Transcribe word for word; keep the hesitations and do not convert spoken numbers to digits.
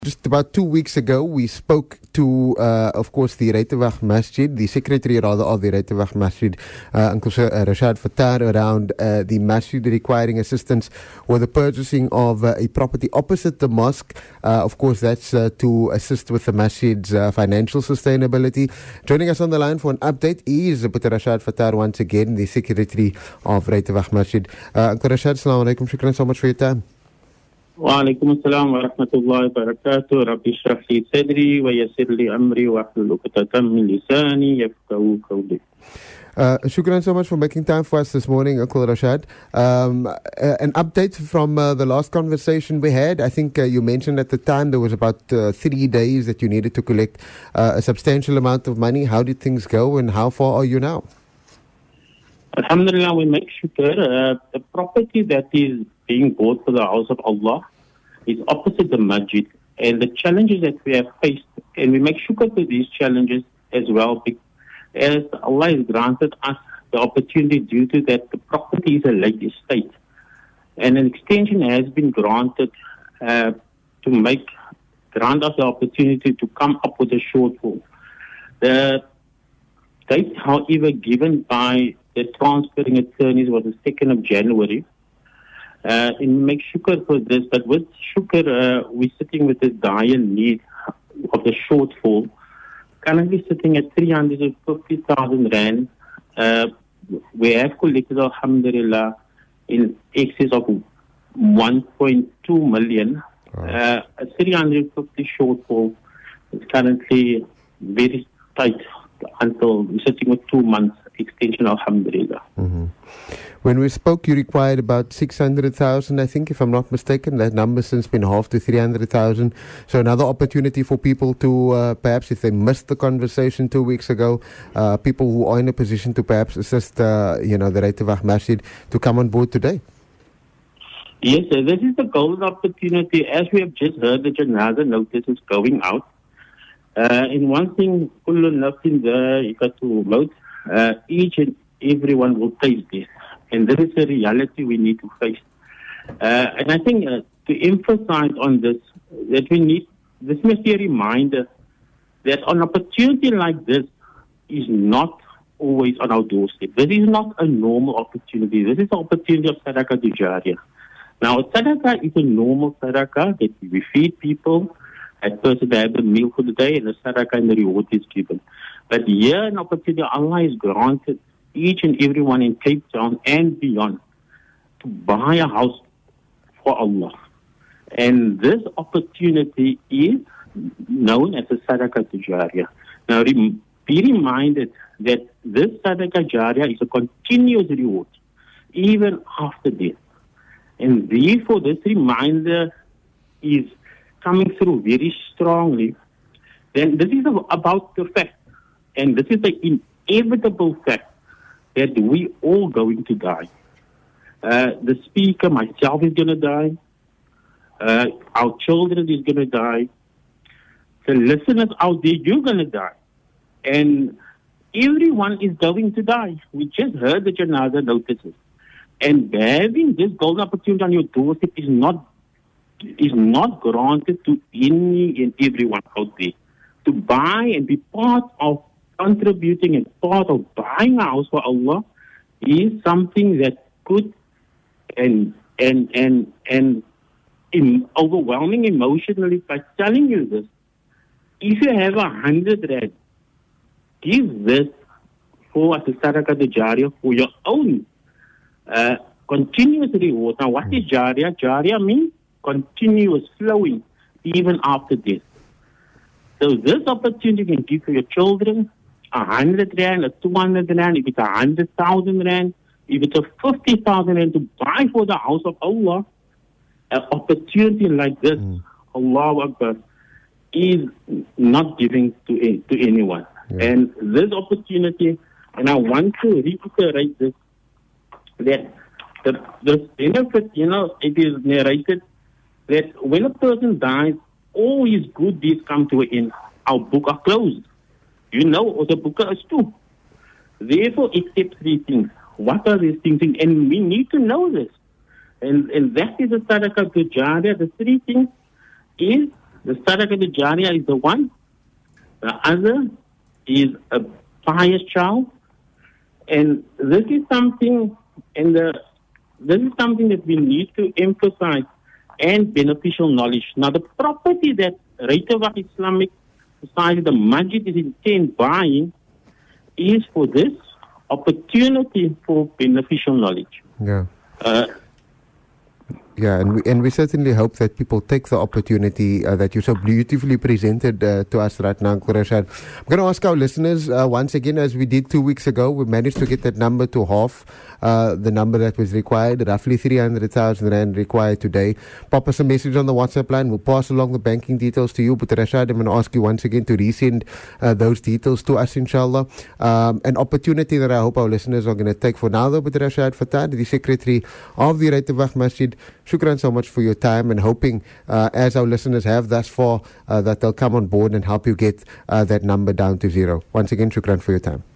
Just about two weeks ago, we spoke to, uh, of course, the Reiteweg Masjid, the secretary rather of the Reiteweg Masjid, uh, Uncle uh, Rashad Fattar, around uh, the masjid requiring assistance with the purchasing of uh, a property opposite the mosque. Uh, of course, that's uh, to assist with the masjid's uh, financial sustainability. Joining us on the line for an update is Uncle Rashad Fattar once again, the secretary of Reiteweg Masjid. Uh, Uncle Rashad, assalamu alaikum. Shukran so much for your time. وعليكم السلام ورحمة الله وبركاته. ربي اشرح لي صدري ويسر لي أمري واحلل عقدة من لساني يفقهوا قولي. Uh, shukran so much for making time for us this morning, Uncle Rashad. Um, uh, an update from uh, the last conversation we had. I think uh, you mentioned at the time there was about uh, three days that you needed to collect uh, a substantial amount of money. How did things go and how far are you now? Alhamdulillah, we make shukr. Uh, the property that is being bought for the house of Allah is opposite the masjid, and the challenges that we have faced, and we make shukr for these challenges as well, as Allah has granted us the opportunity due to that the property is a late estate, and an extension has been granted uh, to make grant us the opportunity to come up with a shortfall. The date, however, given by the transferring attorneys was the second of January. Uh, and make shukr for this, but with shukr, uh, we're sitting with the dire need of the shortfall. Currently sitting at three hundred fifty thousand rand. Uh, we have collected, alhamdulillah, in excess of one point two million. Wow. Uh, a three hundred fifty shortfall is currently very tight until we're sitting with two months extension, alhamdulillah. Mm-hmm. When we spoke, you required about six hundred thousand, I think, if I'm not mistaken. That number since been halved to three hundred thousand. So another opportunity for people to, uh, perhaps if they missed the conversation two weeks ago, uh, people who are in a position to perhaps assist, uh, you know, the Reiteweg Masjid to come on board today. Yes, sir. This is the golden opportunity. As we have just heard, the Janazah notice is going out. Uh, and one thing, kullu nafsin dha'iqatul maut, uh, each and everyone will face this. And this is a reality we need to face. Uh, and I think uh, to emphasize on this, that we need, this must be a reminder that an opportunity like this is not always on our doorstep. This is not a normal opportunity. This is an opportunity of Sadaqah Jariyah. Now, Sadaqah is a normal Sadaqah that we feed people, that person they have a meal for the day, and the Sadaqah and the reward is given. But here, an opportunity Allah is granted each and everyone in Cape Town and beyond to buy a house for Allah. And this opportunity is known as a Sadaqah Jariyah. Now, re- be reminded that this Sadaqah Jariyah is a continuous reward, even after death. And therefore, this reminder is coming through very strongly. Then this is about the fact, and this is the inevitable fact, that we all going to die. Uh, the speaker, myself, is going to die. Uh, our children is going to die. The listeners out there, you're going to die. And everyone is going to die. We just heard the Janazah notices. And having this golden opportunity on your doorstep is not is not granted to any and everyone out there. To buy and be part of contributing and part of buying a house for Allah is something that could and and and and in overwhelming emotionally by telling you this. If you have a hundred rand, give this for as a Sadaqah Jariyah for your own uh, continuous reward. Now, what is Jariyah? Jariyah means continuous flowing even after death. So this opportunity you can give for your children a hundred rand, a two hundred rand, if it's a hundred thousand rand, if it's a fifty thousand rand to buy for the house of Allah, an opportunity like this, mm. Allahu Akbar, is not giving to to anyone. Yeah. And this opportunity, and I want to reiterate this, that the, the benefit, you know, it is narrated that when a person dies, all his good deeds come to an end. Our book are closed. You know, the book is too. Therefore, except three things. What are these things? And we need to know this. And and that is the Sadaqah Jariyah. The three things is The Sadaqah Jariyah is the one. The other is a pious child. And this is something, and the, this is something that we need to emphasize, and beneficial knowledge. Now, the property that Reitawag Islamic Society, the Masjid, is intent buying is for this opportunity for beneficial knowledge. Yeah. Uh, Yeah, and we, and we certainly hope that people take the opportunity uh, that you so beautifully presented uh, to us right now, Uncle Rashad. I'm going to ask our listeners uh, once again, as we did two weeks ago, we managed to get that number to half uh, the number that was required, roughly three hundred thousand rand required today. Pop us a message on the WhatsApp line. We'll pass along the banking details to you. But Rashad, I'm going to ask you once again to resend uh, those details to us, inshallah. Um, an opportunity that I hope our listeners are going to take for now, though, but Rashad Fatah, the Secretary of the Reitawag Masjid, shukran so much for your time, and hoping, uh, as our listeners have thus far, uh, that they'll come on board and help you get uh, that number down to zero. Once again, shukran for your time.